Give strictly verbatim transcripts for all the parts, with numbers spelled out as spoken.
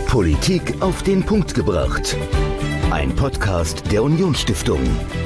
Politik auf den Punkt gebracht. Ein Podcast der Unionsstiftung.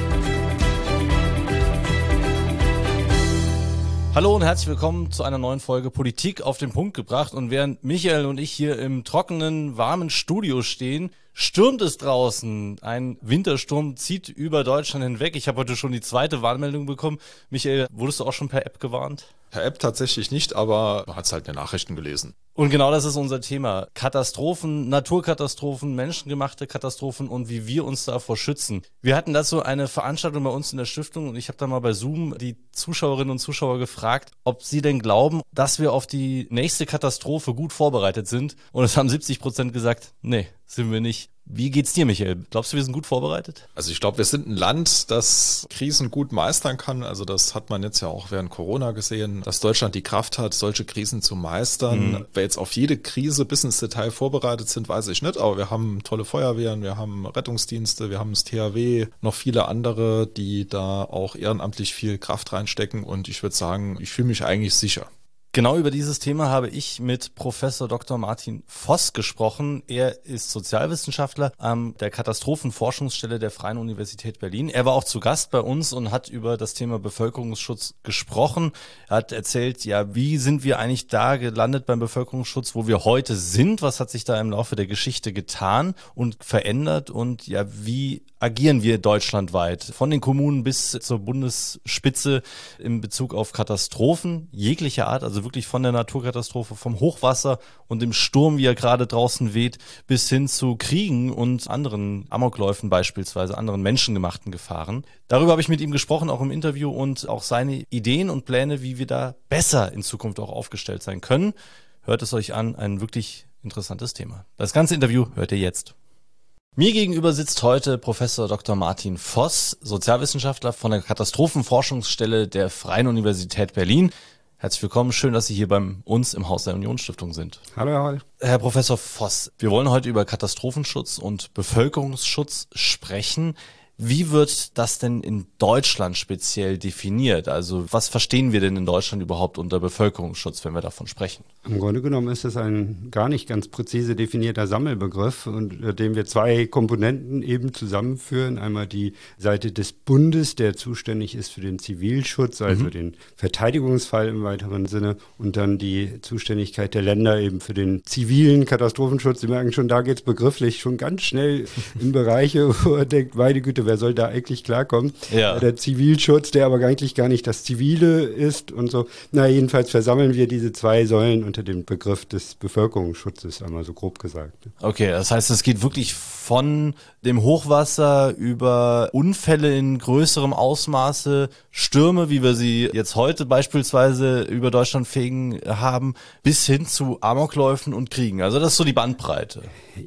Hallo und herzlich willkommen zu einer neuen Folge Politik auf den Punkt gebracht. Und während Michael und ich hier im trockenen, warmen Studio stehen, stürmt es draußen. Ein Wintersturm zieht über Deutschland hinweg. Ich habe heute schon die zweite Warnmeldung bekommen. Michael, wurdest du auch schon per App gewarnt? Per App tatsächlich nicht, aber man hat es halt in den Nachrichten gelesen. Und genau das ist unser Thema. Katastrophen, Naturkatastrophen, menschengemachte Katastrophen und wie wir uns davor schützen. Wir hatten dazu eine Veranstaltung bei uns in der Stiftung und ich habe da mal bei Zoom die Zuschauerinnen und Zuschauer gefragt, ob sie denn glauben, dass wir auf die nächste Katastrophe gut vorbereitet sind. Und es haben siebzig Prozent gesagt, nee, sind wir nicht. Wie geht's dir, Michael? Glaubst du, wir sind gut vorbereitet? Also ich glaube, wir sind ein Land, das Krisen gut meistern kann. Also das hat man jetzt ja auch während Corona gesehen, dass Deutschland die Kraft hat, solche Krisen zu meistern. Mhm. Wer jetzt auf jede Krise bis ins Detail vorbereitet sind, weiß ich nicht. Aber wir haben tolle Feuerwehren, wir haben Rettungsdienste, wir haben das T H W, noch viele andere, die da auch ehrenamtlich viel Kraft reinstecken. Und ich würde sagen, ich fühle mich eigentlich sicher. Genau über dieses Thema habe ich mit Professor Doktor Martin Voss gesprochen. Er ist Sozialwissenschaftler an der Katastrophenforschungsstelle der Freien Universität Berlin. Er war auch zu Gast bei uns und hat über das Thema Bevölkerungsschutz gesprochen. Er hat erzählt, ja, wie sind wir eigentlich da gelandet beim Bevölkerungsschutz, wo wir heute sind? Was hat sich da im Laufe der Geschichte getan und verändert? Und ja, wie agieren wir deutschlandweit von den Kommunen bis zur Bundesspitze in Bezug auf Katastrophen jeglicher Art, also wirklich von der Naturkatastrophe, vom Hochwasser und dem Sturm, wie er gerade draußen weht, bis hin zu Kriegen und anderen Amokläufen beispielsweise, anderen menschengemachten Gefahren. Darüber habe ich mit ihm gesprochen, auch im Interview, und auch seine Ideen und Pläne, wie wir da besser in Zukunft auch aufgestellt sein können. Hört es euch an, ein wirklich interessantes Thema. Das ganze Interview hört ihr jetzt. Mir gegenüber sitzt heute Professor Doktor Martin Voss, Sozialwissenschaftler von der Katastrophenforschungsstelle der Freien Universität Berlin. Herzlich willkommen, schön, dass Sie hier bei uns im Haus der Unionsstiftung sind. Hallo, Herr Holl. Herr Professor Voss, wir wollen heute über Katastrophenschutz und Bevölkerungsschutz sprechen. Wie wird das denn in Deutschland speziell definiert? Also was verstehen wir denn in Deutschland überhaupt unter Bevölkerungsschutz, wenn wir davon sprechen? Im Grunde genommen ist es ein gar nicht ganz präzise definierter Sammelbegriff, unter dem wir zwei Komponenten eben zusammenführen. Einmal die Seite des Bundes, der zuständig ist für den Zivilschutz, also mhm. den Verteidigungsfall im weiteren Sinne, und dann die Zuständigkeit der Länder eben für den zivilen Katastrophenschutz. Sie merken schon, da geht es begrifflich schon ganz schnell in Bereiche, wo er denkt, meine Güte, wer soll da eigentlich klarkommen? Ja. Der Zivilschutz, der aber eigentlich gar nicht das Zivile ist und so. Na, jedenfalls versammeln wir diese zwei Säulen unter dem Begriff des Bevölkerungsschutzes, einmal so grob gesagt. Okay, das heißt, es geht wirklich von dem Hochwasser über Unfälle in größerem Ausmaße, Stürme, wie wir sie jetzt heute beispielsweise über Deutschland fegen haben, bis hin zu Amokläufen und Kriegen. Also das ist so die Bandbreite.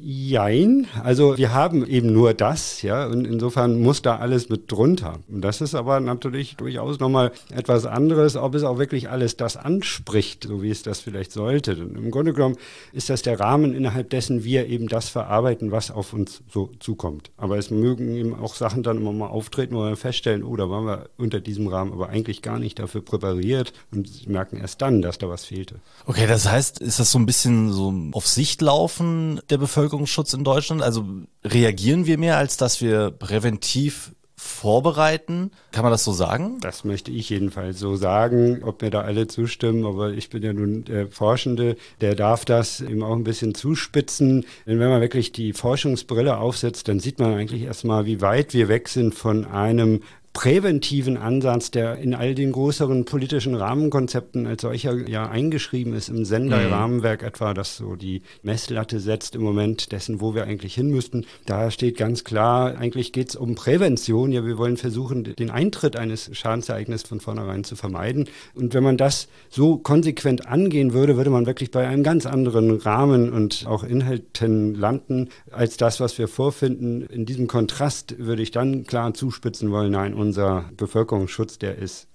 Jein, also wir haben eben nur das, ja, und insofern muss da alles mit drunter. Und das ist aber natürlich durchaus nochmal etwas anderes, ob es auch wirklich alles das anspricht, so wie es das vielleicht sollte. Denn im Grunde genommen ist das der Rahmen, innerhalb dessen wir eben das verarbeiten, was auf uns so zukommt. Aber es mögen eben auch Sachen dann immer mal auftreten, wo wir feststellen, oh, da waren wir unter diesem Rahmen aber eigentlich gar nicht dafür präpariert und merken erst dann, dass da was fehlte. Okay, das heißt, ist das so ein bisschen so auf Sicht laufen, der Bevölkerungsschutz in Deutschland? Also reagieren wir mehr, als dass wir präventiv vorbereiten? Kann man das so sagen? Das möchte ich jedenfalls so sagen, ob mir da alle zustimmen, aber ich bin ja nun der Forschende, der darf das eben auch ein bisschen zuspitzen. Denn wenn man wirklich die Forschungsbrille aufsetzt, dann sieht man eigentlich erstmal, wie weit wir weg sind von einem präventiven Ansatz, der in all den größeren politischen Rahmenkonzepten als solcher ja eingeschrieben ist, im Sendai-Rahmenwerk etwa, das so die Messlatte setzt im Moment dessen, wo wir eigentlich hin müssten. Da steht ganz klar, eigentlich geht es um Prävention. Ja, wir wollen versuchen, den Eintritt eines Schadensereignisses von vornherein zu vermeiden. Und wenn man das so konsequent angehen würde, würde man wirklich bei einem ganz anderen Rahmen und auch Inhalten landen, als das, was wir vorfinden. In diesem Kontrast würde ich dann klar zuspitzen wollen, nein, unser Bevölkerungsschutz, der ist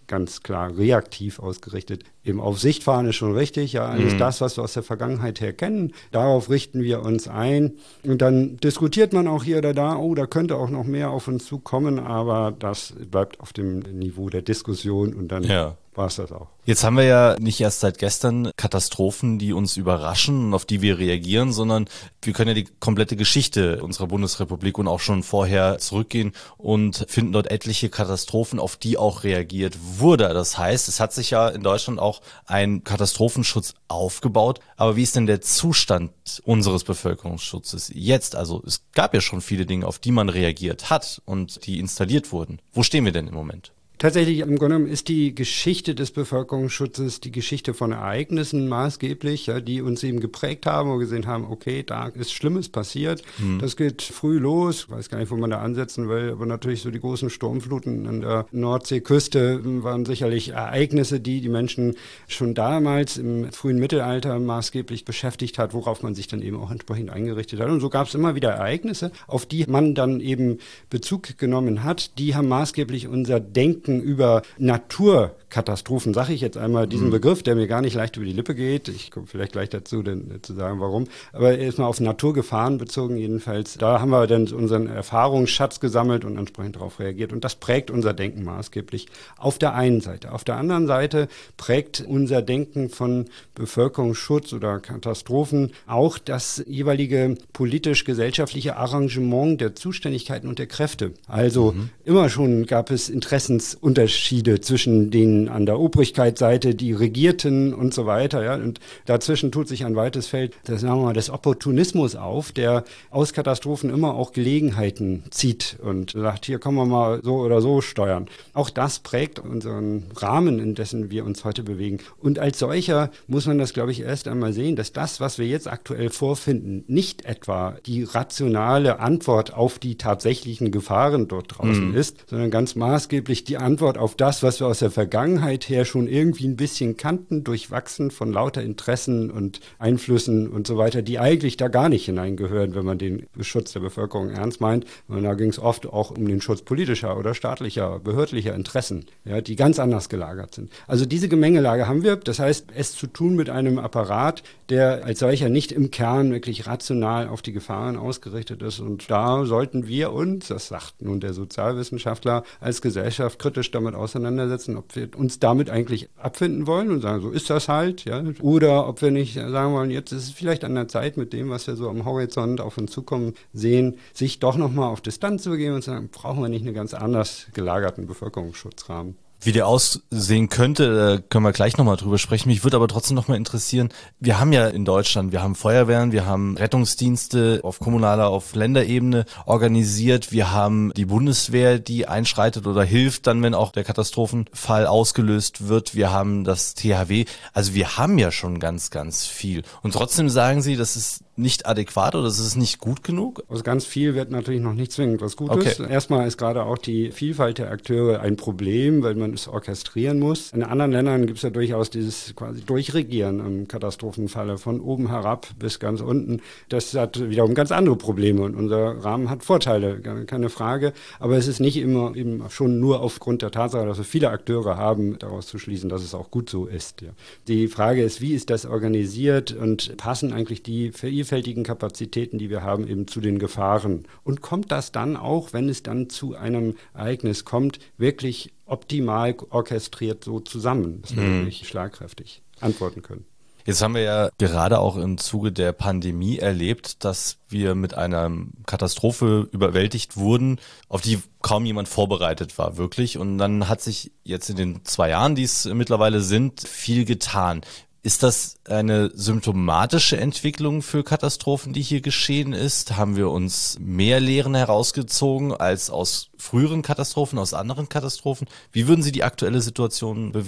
ganz klar reaktiv ausgerichtet. Eben auf Sicht fahren ist schon richtig, ja, alles mhm. das, was wir aus der Vergangenheit her kennen, darauf richten wir uns ein. Und dann diskutiert man auch hier oder da, oh, da könnte auch noch mehr auf uns zukommen, aber das bleibt auf dem Niveau der Diskussion und dann ja. war es das auch. Jetzt haben wir ja nicht erst seit gestern Katastrophen, die uns überraschen und auf die wir reagieren, sondern wir können ja die komplette Geschichte unserer Bundesrepublik und auch schon vorher zurückgehen und finden dort etliche Katastrophen, auf die auch reagiert wurde. Das heißt, es hat sich ja in Deutschland auch ein Katastrophenschutz aufgebaut. Aber wie ist denn der Zustand unseres Bevölkerungsschutzes jetzt? Also es gab ja schon viele Dinge, auf die man reagiert hat und die installiert wurden. Wo stehen wir denn im Moment? Tatsächlich, im Grunde genommen ist die Geschichte des Bevölkerungsschutzes die Geschichte von Ereignissen maßgeblich, ja, die uns eben geprägt haben, wo wir gesehen haben, okay, da ist Schlimmes passiert. Mhm. Das geht früh los. Ich weiß gar nicht, wo man da ansetzen will, aber natürlich so die großen Sturmfluten an der Nordseeküste waren sicherlich Ereignisse, die die Menschen schon damals im frühen Mittelalter maßgeblich beschäftigt hat, worauf man sich dann eben auch entsprechend eingerichtet hat. Und so gab es immer wieder Ereignisse, auf die man dann eben Bezug genommen hat. Die haben maßgeblich unser Denken über Naturkatastrophen, sage ich jetzt einmal diesen mhm. Begriff, der mir gar nicht leicht über die Lippe geht. Ich komme vielleicht gleich dazu, denn, zu sagen, warum. Aber erstmal auf Naturgefahren bezogen jedenfalls. Da haben wir dann unseren Erfahrungsschatz gesammelt und entsprechend darauf reagiert. Und das prägt unser Denken maßgeblich auf der einen Seite. Auf der anderen Seite prägt unser Denken von Bevölkerungsschutz oder Katastrophen auch das jeweilige politisch-gesellschaftliche Arrangement der Zuständigkeiten und der Kräfte. Also mhm. immer schon gab es Interessens Unterschiede zwischen den an der Obrigkeitsseite, die Regierten und so weiter. Ja. Und dazwischen tut sich ein weites Feld, das sagen wir mal, des Opportunismus auf, der aus Katastrophen immer auch Gelegenheiten zieht und sagt, hier können wir mal so oder so steuern. Auch das prägt unseren Rahmen, in dessen wir uns heute bewegen. Und als solcher muss man das, glaube ich, erst einmal sehen, dass das, was wir jetzt aktuell vorfinden, nicht etwa die rationale Antwort auf die tatsächlichen Gefahren dort draußen mhm. ist, sondern ganz maßgeblich die Antwort auf das, was wir aus der Vergangenheit her schon irgendwie ein bisschen kannten, durchwachsen von lauter Interessen und Einflüssen und so weiter, die eigentlich da gar nicht hineingehören, wenn man den Schutz der Bevölkerung ernst meint. Und da ging es oft auch um den Schutz politischer oder staatlicher, behördlicher Interessen, ja, die ganz anders gelagert sind. Also diese Gemengelage haben wir. Das heißt, es zu tun mit einem Apparat, der als solcher nicht im Kern wirklich rational auf die Gefahren ausgerichtet ist. Und da sollten wir uns, das sagt nun der Sozialwissenschaftler, als Gesellschaft kritisch damit auseinandersetzen, ob wir uns damit eigentlich abfinden wollen und sagen, so ist das halt, ja, oder ob wir nicht sagen wollen, jetzt ist es vielleicht an der Zeit, mit dem, was wir so am Horizont auf uns zukommen sehen, sich doch nochmal auf Distanz zu begeben und sagen, brauchen wir nicht einen ganz anders gelagerten Bevölkerungsschutzrahmen. Wie der aussehen könnte, können wir gleich nochmal drüber sprechen. Mich würde aber trotzdem nochmal interessieren, wir haben ja in Deutschland, wir haben Feuerwehren, wir haben Rettungsdienste auf kommunaler, auf Länderebene organisiert, wir haben die Bundeswehr, die einschreitet oder hilft dann, wenn auch der Katastrophenfall ausgelöst wird. Wir haben das T H W. Also wir haben ja schon ganz, ganz viel. Und trotzdem sagen Sie, das ist nicht adäquat oder das ist nicht gut genug? Aus ganz viel wird natürlich noch nicht zwingend was Gutes. Okay. Erstmal ist gerade auch die Vielfalt der Akteure ein Problem, weil man es orchestrieren muss. In anderen Ländern gibt es ja durchaus dieses quasi Durchregieren im Katastrophenfalle von oben herab bis ganz unten. Das hat wiederum ganz andere Probleme und unser Rahmen hat Vorteile, keine Frage. Aber es ist nicht immer eben schon nur aufgrund der Tatsache, dass wir viele Akteure haben, daraus zu schließen, dass es auch gut so ist. Ja. Die Frage ist, wie ist das organisiert und passen eigentlich die vielfältigen Kapazitäten, die wir haben, eben zu den Gefahren? Und kommt das dann auch, wenn es dann zu einem Ereignis kommt, wirklich optimal orchestriert so zusammen, dass wir mhm. wirklich schlagkräftig antworten können? Jetzt haben wir ja gerade auch im Zuge der Pandemie erlebt, dass wir mit einer Katastrophe überwältigt wurden, auf die kaum jemand vorbereitet war, wirklich. Und dann hat sich jetzt in den zwei Jahren, die es mittlerweile sind, viel getan. Ist das eine symptomatische Entwicklung für Katastrophen, die hier geschehen ist? Haben wir uns mehr Lehren herausgezogen als aus früheren Katastrophen, aus anderen Katastrophen? Wie würden Sie die aktuelle Situation bewerten?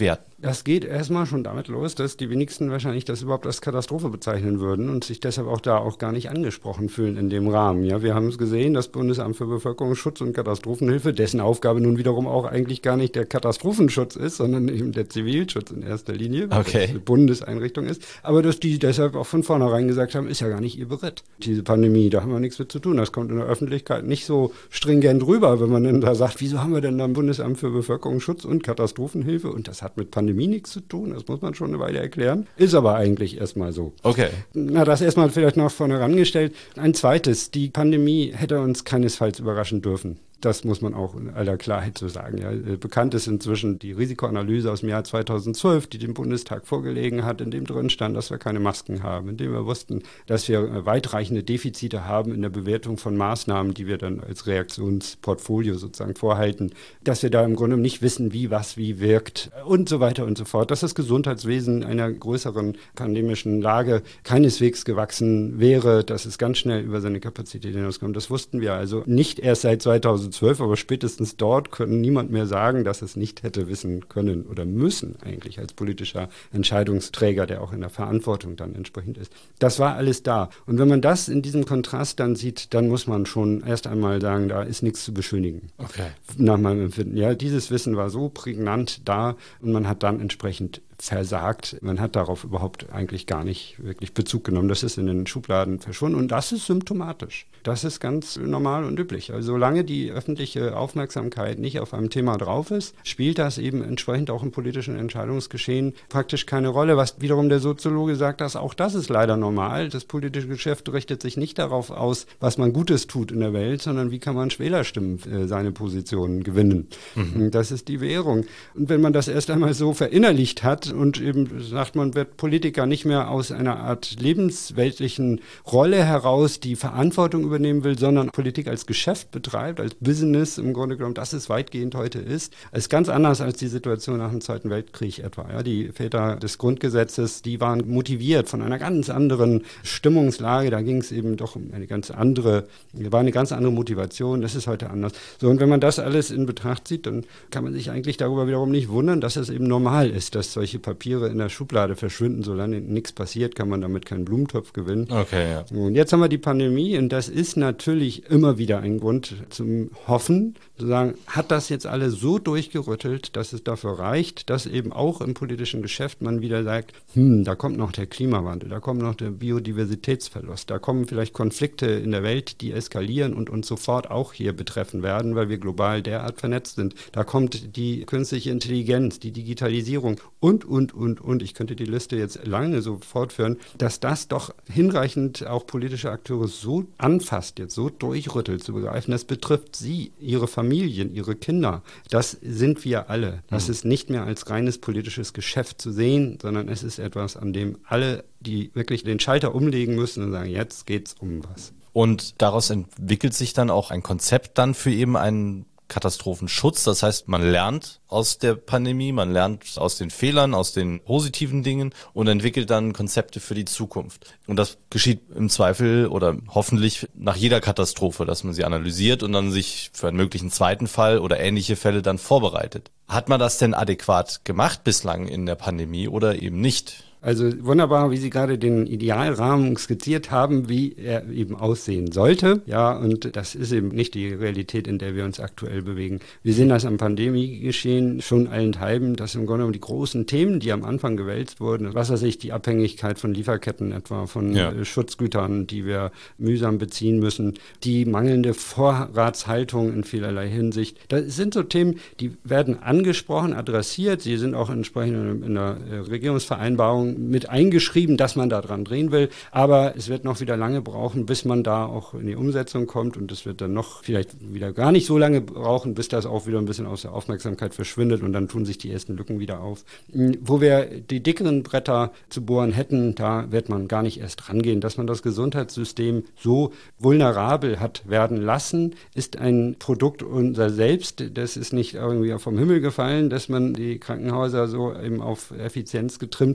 Das geht erstmal schon damit los, dass die wenigsten wahrscheinlich das überhaupt als Katastrophe bezeichnen würden und sich deshalb auch da auch gar nicht angesprochen fühlen in dem Rahmen. Ja, wir haben es gesehen, das Bundesamt für Bevölkerungsschutz und Katastrophenhilfe, dessen Aufgabe nun wiederum auch eigentlich gar nicht der Katastrophenschutz ist, sondern eben der Zivilschutz in erster Linie, weil okay. das eine Bundeseinrichtung ist. Aber dass die deshalb auch von vornherein gesagt haben, ist ja gar nicht ihr Beritt. Diese Pandemie, da haben wir nichts mit zu tun. Das kommt in der Öffentlichkeit nicht so stringent rüber, wenn man dann da sagt, wieso haben wir denn da ein Bundesamt für Bevölkerungsschutz und Katastrophenhilfe und das hat mit Pandemie nichts zu tun, das muss man schon eine Weile erklären. Ist aber eigentlich erstmal so. Okay. Na, das erstmal vielleicht noch vorne herangestellt. Ein zweites, die Pandemie hätte uns keinesfalls überraschen dürfen. Das muss man auch in aller Klarheit so sagen. Ja. Bekannt ist inzwischen die Risikoanalyse aus dem Jahr zweitausendzwölf, die dem Bundestag vorgelegen hat, in dem drin stand, dass wir keine Masken haben, in dem wir wussten, dass wir weitreichende Defizite haben in der Bewertung von Maßnahmen, die wir dann als Reaktionsportfolio sozusagen vorhalten, dass wir da im Grunde nicht wissen, wie was wie wirkt und so weiter und so fort, dass das Gesundheitswesen einer größeren pandemischen Lage keineswegs gewachsen wäre, dass es ganz schnell über seine Kapazität hinauskommt. Das wussten wir also nicht erst seit zweitausendzwölf, aber spätestens dort können niemand mehr sagen, dass es nicht hätte wissen können oder müssen eigentlich als politischer Entscheidungsträger, der auch in der Verantwortung dann entsprechend ist. Das war alles da. Und wenn man das in diesem Kontrast dann sieht, dann muss man schon erst einmal sagen, da ist nichts zu beschönigen. Okay. Nach meinem Empfinden. Ja, dieses Wissen war so prägnant da und man hat dann entsprechend versagt. Man hat darauf überhaupt eigentlich gar nicht wirklich Bezug genommen. Das ist in den Schubladen verschwunden und das ist symptomatisch. Das ist ganz normal und üblich. Also solange die öffentliche Aufmerksamkeit nicht auf einem Thema drauf ist, spielt das eben entsprechend auch im politischen Entscheidungsgeschehen praktisch keine Rolle. Was wiederum der Soziologe sagt, dass auch das ist leider normal. Das politische Geschäft richtet sich nicht darauf aus, was man Gutes tut in der Welt, sondern wie kann man Wählerstimmen äh, seine Positionen gewinnen. Mhm. Das ist die Währung. Und wenn man das erst einmal so verinnerlicht hat, und eben sagt, man wird Politiker nicht mehr aus einer Art lebensweltlichen Rolle heraus, die Verantwortung übernehmen will, sondern Politik als Geschäft betreibt, als Business im Grunde genommen, das es weitgehend heute ist. Es ist ganz anders als die Situation nach dem Zweiten Weltkrieg etwa. Ja, die Väter des Grundgesetzes, die waren motiviert von einer ganz anderen Stimmungslage. Da ging es eben doch um eine ganz andere, war eine ganz andere Motivation. Das ist heute anders. So, und wenn man das alles in Betracht zieht, dann kann man sich eigentlich darüber wiederum nicht wundern, dass es eben normal ist, dass solche Papiere in der Schublade verschwinden. Solange nichts passiert, kann man damit keinen Blumentopf gewinnen. Okay, ja. Und jetzt haben wir die Pandemie und das ist natürlich immer wieder ein Grund zum Hoffen, zu sagen, hat das jetzt alles so durchgerüttelt, dass es dafür reicht, dass eben auch im politischen Geschäft man wieder sagt, hm, da kommt noch der Klimawandel, da kommt noch der Biodiversitätsverlust, da kommen vielleicht Konflikte in der Welt, die eskalieren und uns sofort auch hier betreffen werden, weil wir global derart vernetzt sind. Da kommt die künstliche Intelligenz, die Digitalisierung und, und, und, und. Ich könnte die Liste jetzt lange so fortführen, dass das doch hinreichend auch politische Akteure so anfasst, jetzt so durchrüttelt, zu begreifen, das betrifft sie, ihre Familien, ihre Kinder. Das sind wir alle. Das mhm. ist nicht mehr als reines politisches Geschäft zu sehen, sondern es ist etwas, an dem alle, die wirklich den Schalter umlegen müssen und sagen, jetzt geht's um was. Und daraus entwickelt sich dann auch ein Konzept dann für eben einen Katastrophenschutz. Das heißt, man lernt aus der Pandemie, man lernt aus den Fehlern, aus den positiven Dingen und entwickelt dann Konzepte für die Zukunft. Und das geschieht im Zweifel oder hoffentlich nach jeder Katastrophe, dass man sie analysiert und dann sich für einen möglichen zweiten Fall oder ähnliche Fälle dann vorbereitet. Hat man das denn adäquat gemacht bislang in der Pandemie oder eben nicht? Also wunderbar, wie Sie gerade den Idealrahmen skizziert haben, wie er eben aussehen sollte. Ja, und das ist eben nicht die Realität, in der wir uns aktuell bewegen. Wir sehen das am Pandemiegeschehen schon allenthalben, dass im Grunde genommen die großen Themen, die am Anfang gewälzt wurden, was weiß ich, die Abhängigkeit von Lieferketten etwa, von ja. äh, Schutzgütern, die wir mühsam beziehen müssen, die mangelnde Vorratshaltung in vielerlei Hinsicht. Das sind so Themen, die werden angesprochen, adressiert. Sie sind auch entsprechend in der äh, Regierungsvereinbarung mit eingeschrieben, dass man da dran drehen will, aber es wird noch wieder lange brauchen, bis man da auch in die Umsetzung kommt und es wird dann noch vielleicht wieder gar nicht so lange brauchen, bis das auch wieder ein bisschen aus der Aufmerksamkeit verschwindet und dann tun sich die ersten Lücken wieder auf. Wo wir die dickeren Bretter zu bohren hätten, da wird man gar nicht erst rangehen. Dass man das Gesundheitssystem so vulnerabel hat werden lassen, ist ein Produkt unser Selbst. Das ist nicht irgendwie vom Himmel gefallen, dass man die Krankenhäuser so eben auf Effizienz getrimmt hat, dass man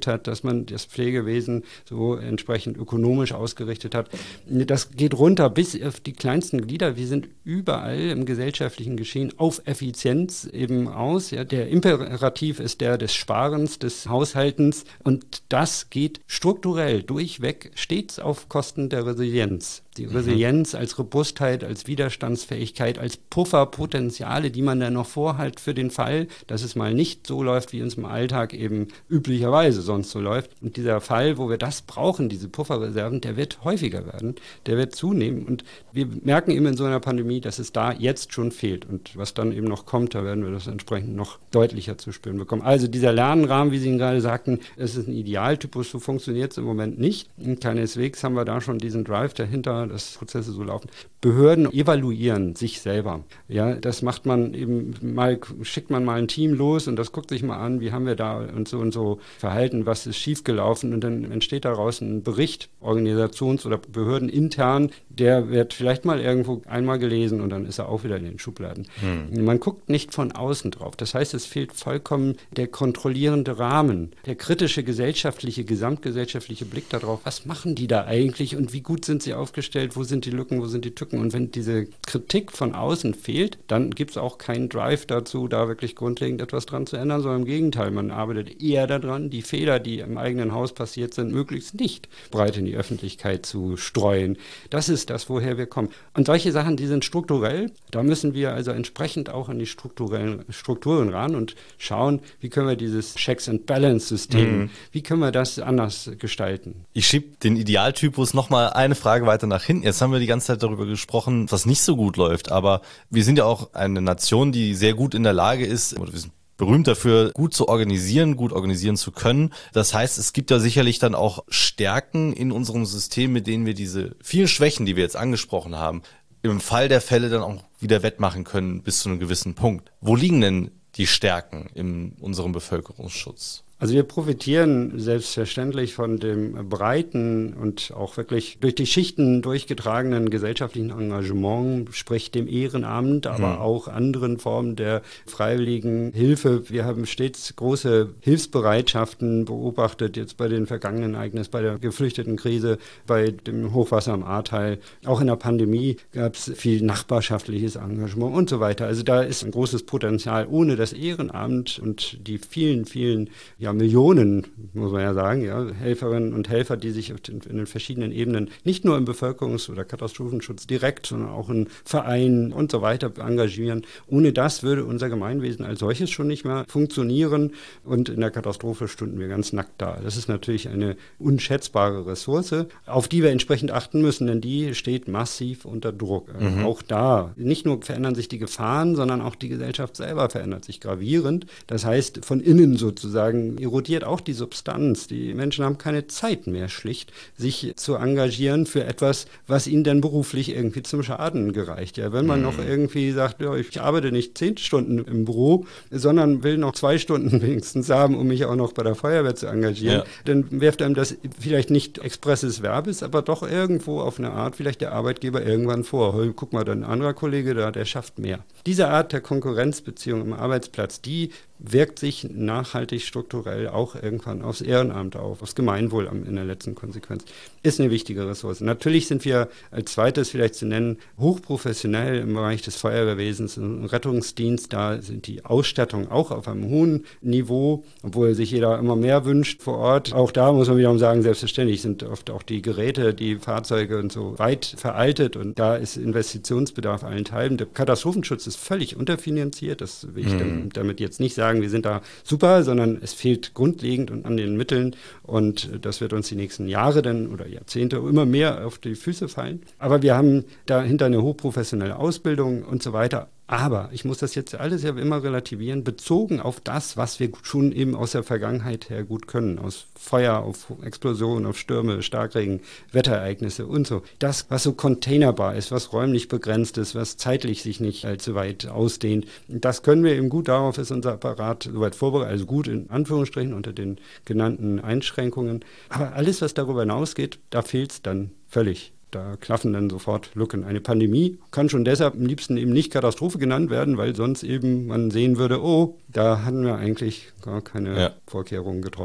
man das Pflegewesen so entsprechend ökonomisch ausgerichtet hat. Das geht runter bis auf die kleinsten Glieder. Wir sind überall im gesellschaftlichen Geschehen auf Effizienz eben aus. Ja, der Imperativ ist der des Sparens, des Haushaltens und das geht strukturell durchweg stets auf Kosten der Resilienz. Die Resilienz als Robustheit, als Widerstandsfähigkeit, als Pufferpotenziale, die man dann noch vorhat für den Fall, dass es mal nicht so läuft, wie es im Alltag eben üblicherweise sonst so läuft. Und dieser Fall, wo wir das brauchen, diese Pufferreserven, der wird häufiger werden, der wird zunehmen. Und wir merken eben in so einer Pandemie, dass es da jetzt schon fehlt. Und was dann eben noch kommt, da werden wir das entsprechend noch deutlicher zu spüren bekommen. Also dieser Lernrahmen, wie Sie ihn gerade sagten, es ist ein Idealtypus, so funktioniert es im Moment nicht. Und keineswegs haben wir da schon diesen Drive dahinter, dass Prozesse so laufen. Behörden evaluieren sich selber. Ja, das macht man eben mal, schickt man mal ein Team los und das guckt sich mal an, wie haben wir da und so und so verhalten, was ist schiefgelaufen und dann entsteht daraus ein Bericht, organisations- oder behördenintern, der wird vielleicht mal irgendwo einmal gelesen und dann ist er auch wieder in den Schubladen. Hm. Man guckt nicht von außen drauf. Das heißt, es fehlt vollkommen der kontrollierende Rahmen, der kritische gesellschaftliche, gesamtgesellschaftliche Blick darauf, was machen die da eigentlich und wie gut sind sie aufgestellt, wo sind die Lücken, wo sind die Tücken. Und wenn diese Kritik von außen fehlt, dann gibt es auch keinen Drive dazu, da wirklich grundlegend etwas dran zu ändern, sondern im Gegenteil, man arbeitet eher daran, die Fehler, die im eigenen Haus passiert sind, möglichst nicht breit in die Öffentlichkeit zu streuen. Das ist das, woher wir kommen. Und solche Sachen, die sind strukturell, da müssen wir also entsprechend auch an die strukturellen Strukturen ran und schauen, wie können wir dieses Checks-and-Balance-System, mhm. wie können wir das anders gestalten. Ich schiebe den Idealtypus nochmal eine Frage weiter nach hinten. Jetzt haben wir die ganze Zeit darüber gesprochen, was nicht so gut läuft, aber wir sind ja auch eine Nation, die sehr gut in der Lage ist, oder wir sind berühmt dafür, gut zu organisieren, gut organisieren zu können. Das heißt, es gibt ja sicherlich dann auch Stärken in unserem System, mit denen wir diese vielen Schwächen, die wir jetzt angesprochen haben, im Fall der Fälle dann auch wieder wettmachen können bis zu einem gewissen Punkt. Wo liegen denn die Stärken in unserem Bevölkerungsschutz? Also wir profitieren selbstverständlich von dem breiten und auch wirklich durch die Schichten durchgetragenen gesellschaftlichen Engagement, sprich dem Ehrenamt, aber mhm. auch anderen Formen der freiwilligen Hilfe. Wir haben stets große Hilfsbereitschaften beobachtet, jetzt bei den vergangenen Ereignissen, bei der Geflüchtetenkrise, bei dem Hochwasser am Ahrtal. Auch in der Pandemie gab es viel nachbarschaftliches Engagement und so weiter. Also da ist ein großes Potenzial. Ohne das Ehrenamt und die vielen, vielen ja, Millionen, muss man ja sagen, ja, Helferinnen und Helfer, die sich in, in den verschiedenen Ebenen nicht nur im Bevölkerungs- oder Katastrophenschutz direkt, sondern auch in Vereinen und so weiter engagieren. Ohne das würde unser Gemeinwesen als solches schon nicht mehr funktionieren und in der Katastrophe stünden wir ganz nackt da. Das ist natürlich eine unschätzbare Ressource, auf die wir entsprechend achten müssen, denn die steht massiv unter Druck. Mhm. Auch da, nicht nur verändern sich die Gefahren, sondern auch die Gesellschaft selber verändert sich gravierend. Das heißt, von innen sozusagen erodiert auch die Substanz. Die Menschen haben keine Zeit mehr schlicht, sich zu engagieren für etwas, was ihnen dann beruflich irgendwie zum Schaden gereicht. Ja, wenn man mhm. noch irgendwie sagt, ja, ich arbeite nicht zehn Stunden im Büro, sondern will noch zwei Stunden wenigstens haben, um mich auch noch bei der Feuerwehr zu engagieren, ja. dann wirft einem das vielleicht nicht expresses Verbes, aber doch irgendwo auf eine Art vielleicht der Arbeitgeber irgendwann vor. Hey, guck mal, ein anderer Kollege da, der schafft mehr. Diese Art der Konkurrenzbeziehung am Arbeitsplatz, die wirkt sich nachhaltig strukturell auch irgendwann aufs Ehrenamt auf, aufs Gemeinwohl in der letzten Konsequenz. Ist eine wichtige Ressource. Natürlich sind wir als zweites vielleicht zu nennen, hochprofessionell im Bereich des Feuerwehrwesens und Rettungsdienst. Da sind die Ausstattungen auch auf einem hohen Niveau, obwohl sich jeder immer mehr wünscht vor Ort. Auch da muss man wiederum sagen, selbstverständlich sind oft auch die Geräte, die Fahrzeuge und so weit veraltet und da ist Investitionsbedarf allenthalben. Der Katastrophenschutz ist völlig unterfinanziert. Das will ich mhm. damit jetzt nicht sagen, wir sind da super, sondern es fehlt grundlegend und an den Mitteln und das wird uns die nächsten Jahre dann oder Jahrzehnte immer mehr auf die Füße fallen. Aber wir haben dahinter eine hochprofessionelle Ausbildung und so weiter. Aber ich muss das jetzt alles ja immer relativieren, bezogen auf das, was wir schon eben aus der Vergangenheit her gut können, aus Feuer, auf Explosionen, auf Stürme, Starkregen, Wetterereignisse und so. Das, was so containerbar ist, was räumlich begrenzt ist, was zeitlich sich nicht allzu weit ausdehnt, das können wir eben gut, darauf ist unser Apparat soweit vorbereitet, also gut in Anführungsstrichen unter den genannten Einschränkungen. Aber alles, was darüber hinausgeht, da fehlt es dann völlig. Da klaffen dann sofort Lücken. Eine Pandemie kann schon deshalb am liebsten eben nicht Katastrophe genannt werden, weil sonst eben man sehen würde, oh, da hatten wir eigentlich gar keine ja. Vorkehrungen getroffen.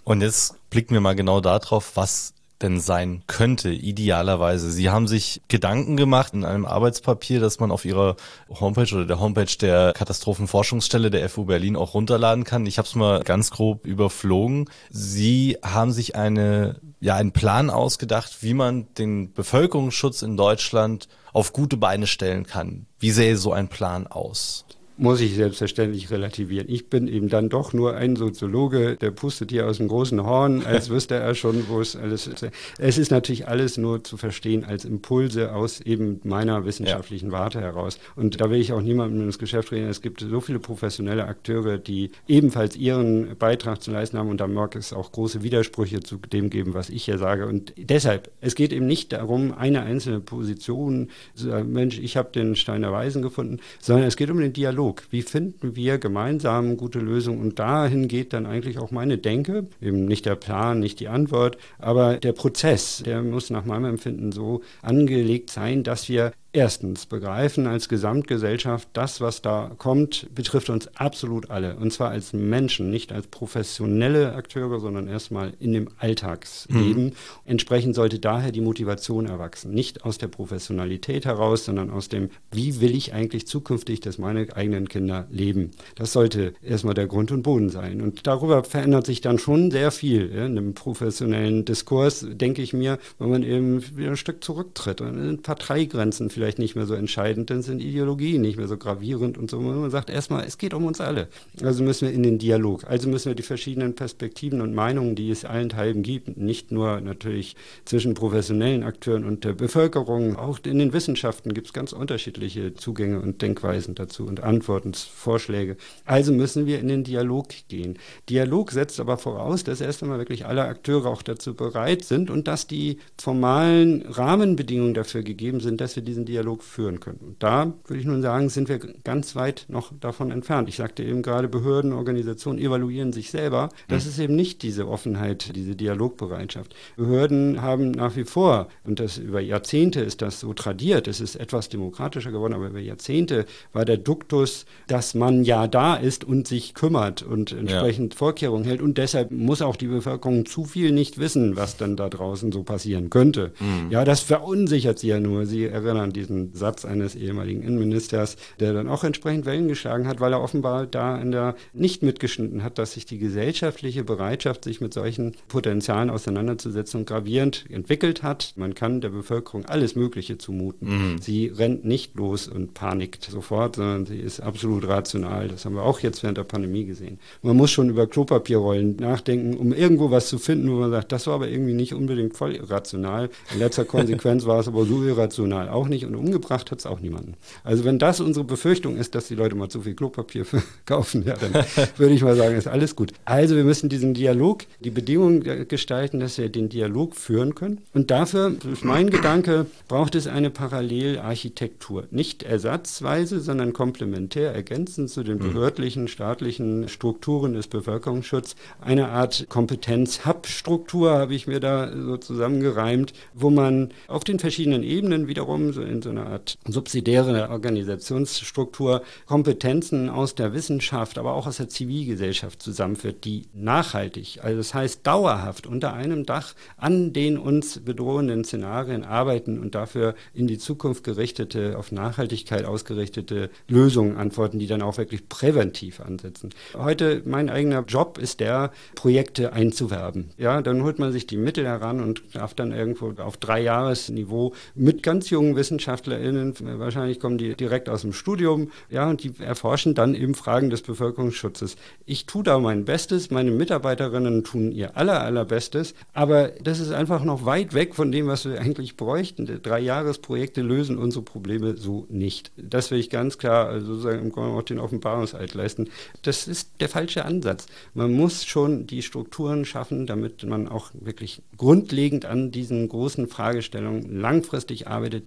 Und jetzt blicken wir mal genau darauf, was denn sein könnte, idealerweise. Sie haben sich Gedanken gemacht in einem Arbeitspapier, das man auf Ihrer Homepage oder der Homepage der Katastrophenforschungsstelle der F U Berlin auch runterladen kann. Ich habe es mal ganz grob überflogen. Sie haben sich eine, ja, einen Plan ausgedacht, wie man den Bevölkerungsschutz in Deutschland auf gute Beine stellen kann. Wie sähe so ein Plan aus? Muss ich selbstverständlich relativieren. Ich bin eben dann doch nur ein Soziologe, der pustet hier aus dem großen Horn, als wüsste er schon, wo es alles ist. Es ist natürlich alles nur zu verstehen als Impulse aus eben meiner wissenschaftlichen ja. Warte heraus. Und da will ich auch niemandem ins Geschäft reden. Es gibt so viele professionelle Akteure, die ebenfalls ihren Beitrag zu leisten haben. Und da mag es auch große Widersprüche zu dem geben, was ich hier sage. Und deshalb, es geht eben nicht darum, eine einzelne Position, Mensch, ich habe den Stein der Weisen gefunden, sondern es geht um den Dialog. Wie finden wir gemeinsam gute Lösungen? Und dahin geht dann eigentlich auch meine Denke, eben nicht der Plan, nicht die Antwort, aber der Prozess, der muss nach meinem Empfinden so angelegt sein, dass wir erstens begreifen als Gesamtgesellschaft, das, was da kommt, betrifft uns absolut alle. Und zwar als Menschen, nicht als professionelle Akteure, sondern erstmal in dem Alltagsleben. Mhm. Entsprechend sollte daher die Motivation erwachsen. Nicht aus der Professionalität heraus, sondern aus dem, wie will ich eigentlich zukünftig, dass meine eigenen Kinder leben. Das sollte erstmal der Grund und Boden sein. Und darüber verändert sich dann schon sehr viel. Ja, in einem professionellen Diskurs, denke ich mir, wenn man eben wieder ein Stück zurücktritt. Dann sind Parteigrenzen vielleicht nicht mehr so entscheidend, dann sind Ideologien nicht mehr so gravierend und so. Man sagt erstmal, es geht um uns alle. Also müssen wir in den Dialog. Also müssen wir die verschiedenen Perspektiven und Meinungen, die es allenthalben gibt, nicht nur natürlich zwischen professionellen Akteuren und der Bevölkerung, auch in den Wissenschaften gibt es ganz unterschiedliche Zugänge und Denkweisen dazu und Antworten, Vorschläge. Also müssen wir in den Dialog gehen. Dialog setzt aber voraus, dass erst einmal wirklich alle Akteure auch dazu bereit sind und dass die formalen Rahmenbedingungen dafür gegeben sind, dass wir diesen Dialog führen können. Und da würde ich nun sagen, sind wir ganz weit noch davon entfernt. Ich sagte eben gerade, Behörden, Organisationen evaluieren sich selber. Das ist eben nicht diese Offenheit, diese Dialogbereitschaft. Behörden haben nach wie vor, und das über Jahrzehnte ist das so tradiert, es ist etwas demokratischer geworden, aber über Jahrzehnte war der Duktus, dass man ja da ist und sich kümmert und entsprechend ja. Vorkehrungen hält. Und deshalb muss auch die Bevölkerung zu viel nicht wissen, was dann da draußen so passieren könnte. Mhm. Ja, das verunsichert sie ja nur. Sie erinnern diesen Satz eines ehemaligen Innenministers, der dann auch entsprechend Wellen geschlagen hat, weil er offenbar da in der nicht mitgeschnitten hat, dass sich die gesellschaftliche Bereitschaft, sich mit solchen Potenzialen auseinanderzusetzen, gravierend entwickelt hat. Man kann der Bevölkerung alles Mögliche zumuten. Mhm. Sie rennt nicht los und panikt sofort, sondern sie ist absolut rational. Das haben wir auch jetzt während der Pandemie gesehen. Man muss schon über Klopapierrollen nachdenken, um irgendwo was zu finden, wo man sagt, das war aber irgendwie nicht unbedingt voll irrational. In letzter Konsequenz war es aber so irrational auch nicht und umgebracht hat es auch niemanden. Also wenn das unsere Befürchtung ist, dass die Leute mal zu viel Klopapier kaufen, ja, dann würde ich mal sagen, ist alles gut. Also wir müssen diesen Dialog, die Bedingungen gestalten, dass wir den Dialog führen können. Und dafür, das ist mein Gedanke, braucht es eine Parallelarchitektur. Nicht ersatzweise, sondern komplementär, ergänzend zu den behördlichen, staatlichen Strukturen des Bevölkerungsschutzes. Eine Art Kompetenz-Hub-Struktur habe ich mir da so zusammengereimt, wo man auf den verschiedenen Ebenen wiederum so in so einer Art subsidiäre Organisationsstruktur Kompetenzen aus der Wissenschaft, aber auch aus der Zivilgesellschaft zusammenführt, die nachhaltig, also das heißt dauerhaft unter einem Dach an den uns bedrohenden Szenarien arbeiten und dafür in die Zukunft gerichtete, auf Nachhaltigkeit ausgerichtete Lösungen antworten, die dann auch wirklich präventiv ansetzen. Heute, mein eigener Job ist der, Projekte einzuwerben. Ja, dann holt man sich die Mittel heran und darf dann irgendwo auf Dreijahresniveau mit ganz jungen WissenschaftlerInnen, wahrscheinlich kommen die direkt aus dem Studium, ja, und die erforschen dann eben Fragen des Bevölkerungsschutzes. Ich tue da mein Bestes, meine Mitarbeiterinnen tun ihr aller, allerbestes, aber das ist einfach noch weit weg von dem, was wir eigentlich bräuchten. Dreijahresprojekte lösen unsere Probleme so nicht. Das will ich ganz klar, also sozusagen im Grunde auch den Offenbarungseid leisten. Das ist der falsche Ansatz. Man muss schon die Strukturen schaffen, damit man auch wirklich grundlegend an diesen großen Fragestellungen langfristig arbeitet. Da braucht man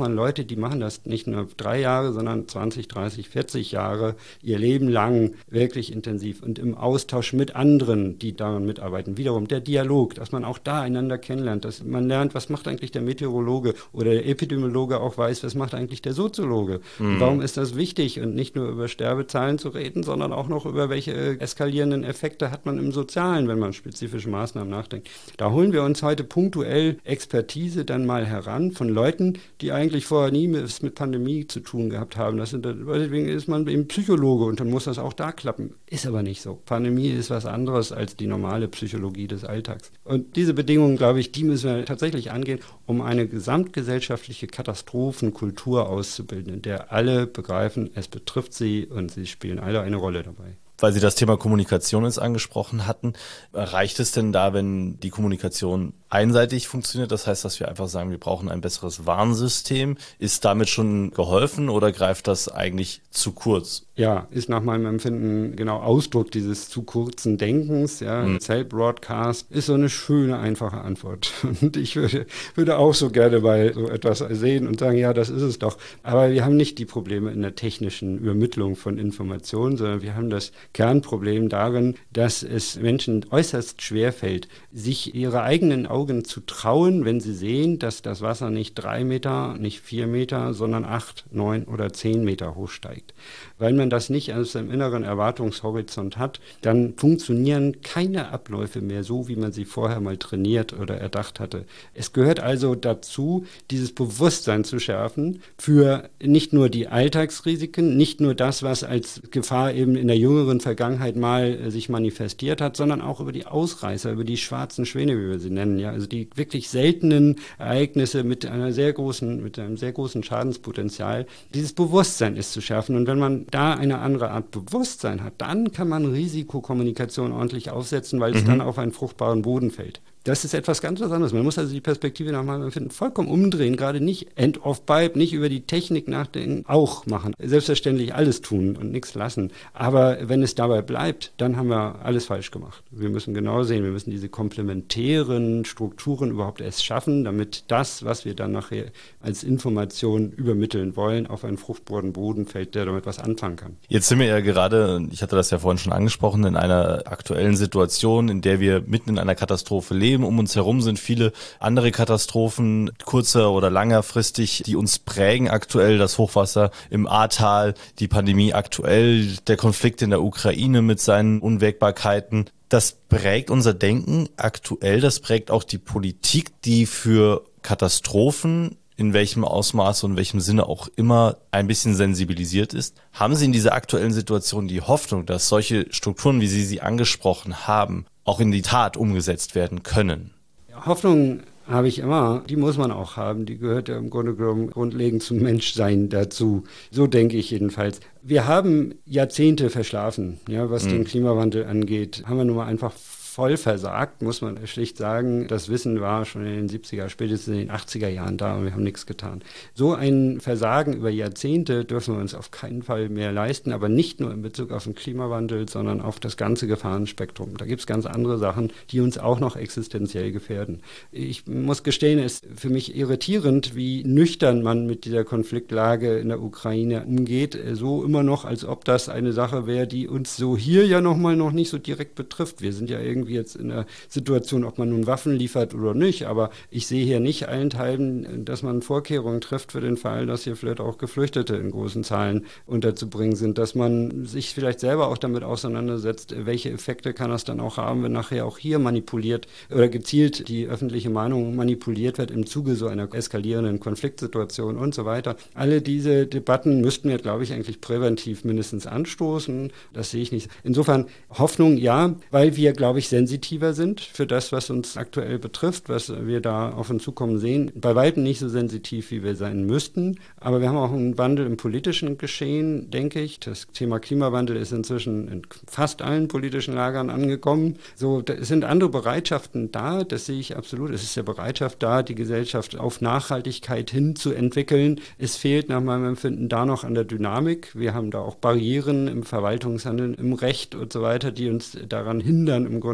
man Leute, die machen das nicht nur drei Jahre, sondern zwanzig, dreißig, vierzig Jahre, ihr Leben lang wirklich intensiv und im Austausch mit anderen, die daran mitarbeiten. Wiederum der Dialog, dass man auch da einander kennenlernt, dass man lernt, was macht eigentlich der Meteorologe oder der Epidemiologe auch weiß, was macht eigentlich der Soziologe. Mhm. Warum ist das wichtig? Und nicht nur über Sterbezahlen zu reden, sondern auch noch über welche eskalierenden Effekte hat man im Sozialen, wenn man spezifische Maßnahmen nachdenkt. Da holen wir uns heute punktuell Expertise dann mal heran von Leuten, die eigentlich vorher nie mit, mit Pandemie zu tun gehabt haben. Das sind, deswegen ist man eben Psychologe und dann muss das auch da klappen. Ist aber nicht so. Pandemie ist was anderes als die normale Psychologie des Alltags. Und diese Bedingungen, glaube ich, die müssen wir tatsächlich angehen, um eine gesamtgesellschaftliche Katastrophenkultur auszubilden, in der alle begreifen, es betrifft sie und sie spielen alle eine Rolle dabei. Weil Sie das Thema Kommunikation jetzt angesprochen hatten, reicht es denn da, wenn die Kommunikation einseitig funktioniert? Das heißt, dass wir einfach sagen, wir brauchen ein besseres Warnsystem. Ist damit schon geholfen oder greift das eigentlich zu kurz? Ja, ist nach meinem Empfinden genau Ausdruck dieses zu kurzen Denkens. Ja, mhm. Cell-Broadcast ist so eine schöne, einfache Antwort. Und ich würde, würde auch so gerne mal so etwas sehen und sagen, ja, das ist es doch. Aber wir haben nicht die Probleme in der technischen Übermittlung von Informationen, sondern wir haben das Kernproblem darin, dass es Menschen äußerst schwer fällt, sich ihre eigenen Augen zu trauen, wenn sie sehen, dass das Wasser nicht drei Meter, nicht vier Meter, sondern acht, neun oder zehn Meter hoch steigt. Weil man das nicht aus dem inneren Erwartungshorizont hat, dann funktionieren keine Abläufe mehr so, wie man sie vorher mal trainiert oder erdacht hatte. Es gehört also dazu, dieses Bewusstsein zu schärfen für nicht nur die Alltagsrisiken, nicht nur das, was als Gefahr eben in der jüngeren Vergangenheit mal äh, sich manifestiert hat, sondern auch über die Ausreißer, über die schwarzen Schwäne, wie wir sie nennen, ja, also die wirklich seltenen Ereignisse mit einer sehr großen, mit einem sehr großen Schadenspotenzial. Dieses Bewusstsein ist zu schärfen und wenn man da eine andere Art Bewusstsein hat, dann kann man Risikokommunikation ordentlich aufsetzen, weil es mhm. dann auf einen fruchtbaren Boden fällt. Das ist etwas ganz was anderes. Man muss also die Perspektive nach meinem Empfinden vollkommen umdrehen, gerade nicht end of pipe, nicht über die Technik nachdenken, auch machen. Selbstverständlich alles tun und nichts lassen. Aber wenn es dabei bleibt, dann haben wir alles falsch gemacht. Wir müssen genau sehen, wir müssen diese komplementären Strukturen überhaupt erst schaffen, damit das, was wir dann nachher als Information übermitteln wollen, auf einen fruchtbaren Boden fällt, der damit was anfangen kann. Jetzt sind wir ja gerade, ich hatte das ja vorhin schon angesprochen, in einer aktuellen Situation, in der wir mitten in einer Katastrophe leben. Um uns herum sind viele andere Katastrophen, kurzer- oder langerfristig, die uns prägen aktuell. Das Hochwasser im Ahrtal, die Pandemie aktuell, der Konflikt in der Ukraine mit seinen Unwägbarkeiten. Das prägt unser Denken aktuell, das prägt auch die Politik, die für Katastrophen in welchem Ausmaß und in welchem Sinne auch immer ein bisschen sensibilisiert ist. Haben Sie in dieser aktuellen Situation die Hoffnung, dass solche Strukturen, wie Sie sie angesprochen haben, auch in die Tat umgesetzt werden können? Hoffnung habe ich immer. Die muss man auch haben. Die gehört ja im Grunde genommen grundlegend zum Menschsein dazu. So denke ich jedenfalls. Wir haben Jahrzehnte verschlafen, ja, was mhm. den Klimawandel angeht. Haben wir nun mal einfach voll versagt, muss man schlicht sagen. Das Wissen war schon in den siebziger, spätestens in den achtziger Jahren da und wir haben nichts getan. So ein Versagen über Jahrzehnte dürfen wir uns auf keinen Fall mehr leisten, aber nicht nur in Bezug auf den Klimawandel, sondern auf das ganze Gefahrenspektrum. Da gibt es ganz andere Sachen, die uns auch noch existenziell gefährden. Ich muss gestehen, es ist für mich irritierend, wie nüchtern man mit dieser Konfliktlage in der Ukraine umgeht. So immer noch, als ob das eine Sache wäre, die uns so hier ja nochmal noch nicht so direkt betrifft. Wir sind ja irgendwie jetzt in der Situation, ob man nun Waffen liefert oder nicht, aber ich sehe hier nicht allenthalben, dass man Vorkehrungen trifft für den Fall, dass hier vielleicht auch Geflüchtete in großen Zahlen unterzubringen sind, dass man sich vielleicht selber auch damit auseinandersetzt, welche Effekte kann das dann auch haben, wenn nachher auch hier manipuliert oder gezielt die öffentliche Meinung manipuliert wird im Zuge so einer eskalierenden Konfliktsituation und so weiter. Alle diese Debatten müssten wir, glaube ich, eigentlich präventiv mindestens anstoßen. Das sehe ich nicht. Insofern Hoffnung ja, weil wir, glaube ich, sensitiver sind für das, was uns aktuell betrifft, was wir da auf uns zukommen sehen. Bei weitem nicht so sensitiv, wie wir sein müssten, aber wir haben auch einen Wandel im politischen Geschehen, denke ich. Das Thema Klimawandel ist inzwischen in fast allen politischen Lagern angekommen. So, es sind andere Bereitschaften da, das sehe ich absolut. Es ist ja Bereitschaft da, die Gesellschaft auf Nachhaltigkeit hin zu entwickeln. Es fehlt nach meinem Empfinden da noch an der Dynamik. Wir haben da auch Barrieren im Verwaltungshandeln, im Recht und so weiter, die uns daran hindern, im Grunde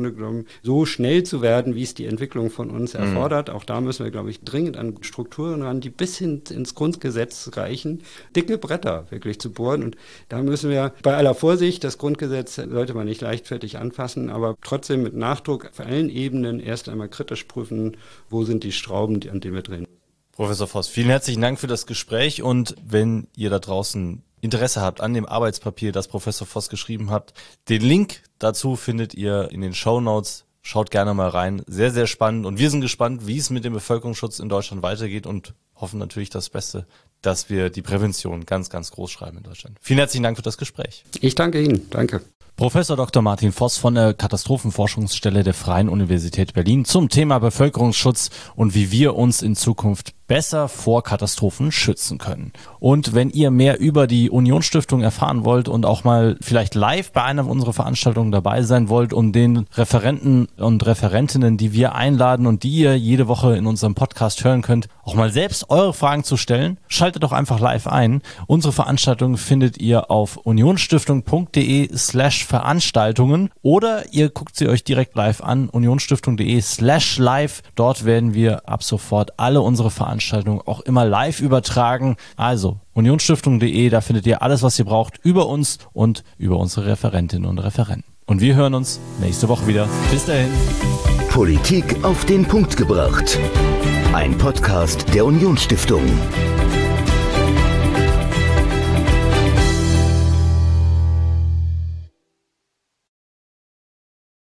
Grunde genommen so schnell zu werden, wie es die Entwicklung von uns erfordert. Mhm. Auch da müssen wir, glaube ich, dringend an Strukturen ran, die bis hin ins Grundgesetz reichen, dicke Bretter wirklich zu bohren. Und da müssen wir bei aller Vorsicht, das Grundgesetz sollte man nicht leichtfertig anfassen, aber trotzdem mit Nachdruck auf allen Ebenen erst einmal kritisch prüfen, wo sind die Schrauben, an denen wir drehen. Professor Voss, vielen herzlichen Dank für das Gespräch, und wenn ihr da draußen Interesse habt an dem Arbeitspapier, das Professor Voss geschrieben hat, den Link dazu findet ihr in den Shownotes. Schaut gerne mal rein. Sehr, sehr spannend, und wir sind gespannt, wie es mit dem Bevölkerungsschutz in Deutschland weitergeht, und hoffen natürlich das Beste, dass wir die Prävention ganz, ganz groß schreiben in Deutschland. Vielen herzlichen Dank für das Gespräch. Ich danke Ihnen. Danke. Professor Doktor Martin Voss von der Katastrophenforschungsstelle der Freien Universität Berlin zum Thema Bevölkerungsschutz und wie wir uns in Zukunft besser vor Katastrophen schützen können. Und wenn ihr mehr über die Unionsstiftung erfahren wollt und auch mal vielleicht live bei einer unserer Veranstaltungen dabei sein wollt, um den Referenten und Referentinnen, die wir einladen und die ihr jede Woche in unserem Podcast hören könnt, auch mal selbst eure Fragen zu stellen, schaltet doch einfach live ein. Unsere Veranstaltung findet ihr auf unionsstiftung.de slash Veranstaltungen oder ihr guckt sie euch direkt live an, unionsstiftung.de slash live. Dort werden wir ab sofort alle unsere Veranstaltungen auch immer live übertragen. Also unionsstiftung punkt de, da findet ihr alles, was ihr braucht über uns und über unsere Referentinnen und Referenten. Und wir hören uns nächste Woche wieder. Bis dahin. Politik auf den Punkt gebracht. Ein Podcast der Unionsstiftung.